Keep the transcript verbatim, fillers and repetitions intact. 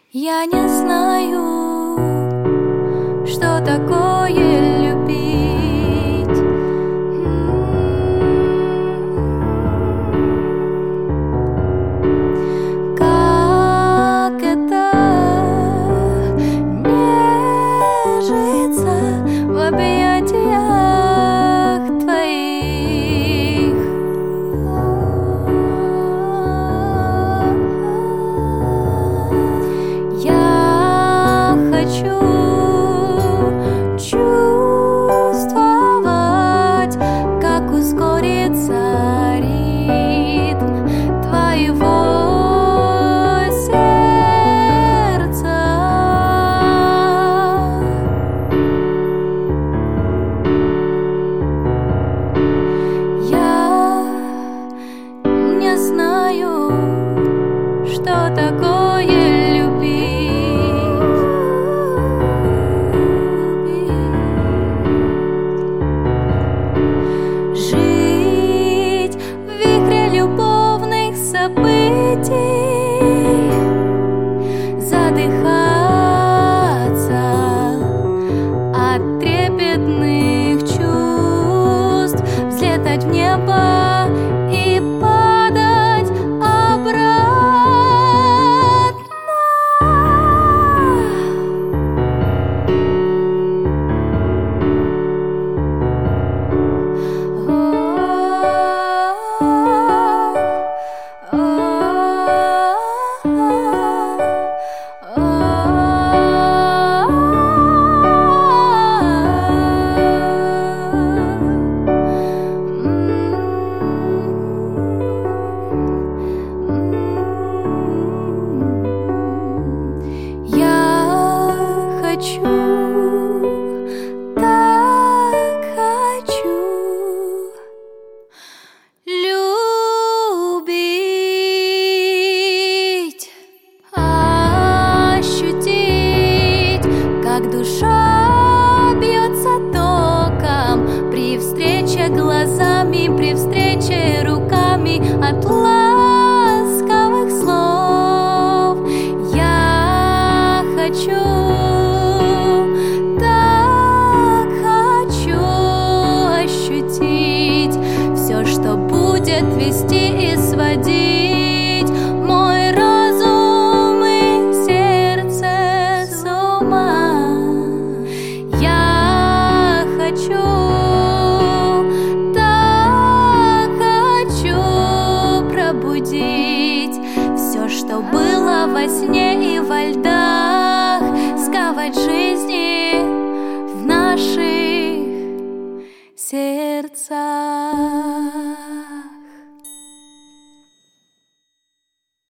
Я не знаю, что такое любить. Как это нежиться в объятиях твоих. Я хочу чувствовать, как ускорится ритм твоего сердца. Я не знаю, что такое событий, задыхаться от трепетных чувств, взлетать в небо и падать обратно. Хочу, так хочу любить, ощутить, как душа бьется током при встрече глазами, при встрече руками от ласковых слов. Я хочу, вести и сводить мой разум и сердце с ума. Я хочу, так хочу пробудить все, что было во сне и во льдах, сковать жизни в наших сердцах.